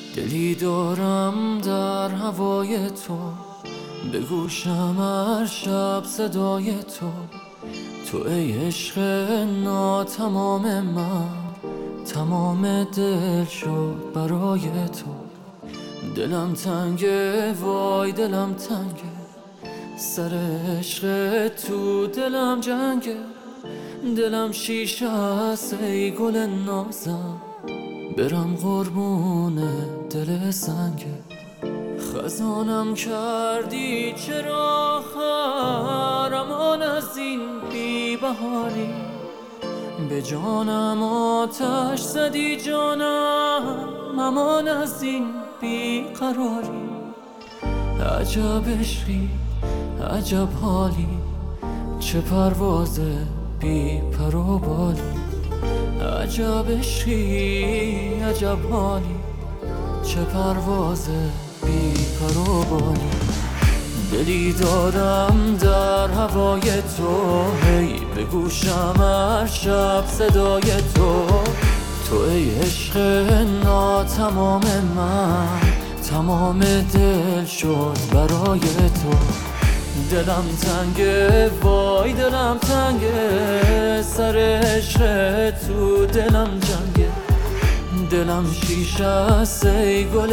دلی دارم در هوای تو، به گوشم هر شب صدای تو. تو ای عشق ناتمام من، تمام دل شد برای تو. دلم تنگه وای دلم تنگه، سر عشق تو دلم جنگه. دلم شیشه است ای گل نازم، برم قربون دل سنگه. خزانم کردی چرا خرمان از این بی بهاری، به جانم آتش زدی جانم امان از این بی قراری. عجب عشقی عجب حالی، چه پرواز بی پر و بالی. عجب عشقی عجب حالی، چه پرواز بی پر و بالی. دلی دارم در هوای تو، هی به گوشم هر شب صدای تو. تو ای عشق ناتمام من، تمام دل شد برای تو. دلم تنگه وای دلم تنگه، سر عشق تو دلم جنگه. دلم شیشه است ای گل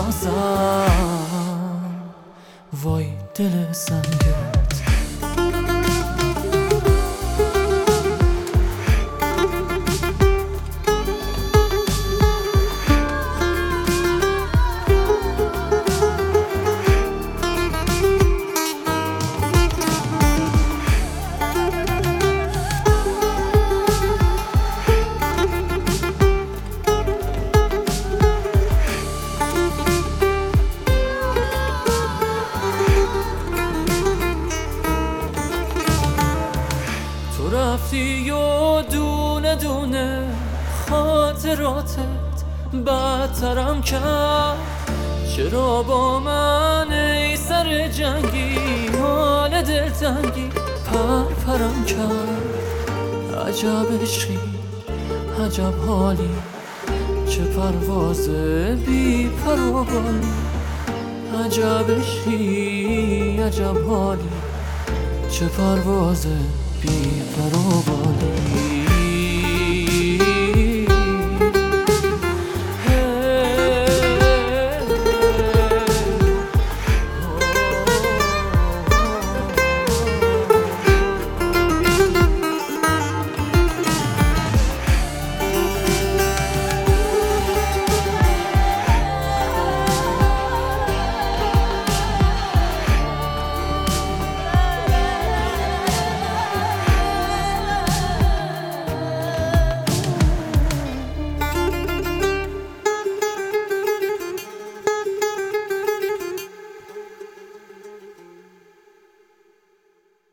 نازم، وای دل سنگت. رفتی و دونه دونه خاطراتت بدترم کرد. چرا با من ای سر جنگی، حال دلتنگی پرپرم کرد. عجب عشقی عجب حالی، چه پرواز بی پر و بالی. عجب عشقی عجب حالی، چه پرواز بی پر و بالی.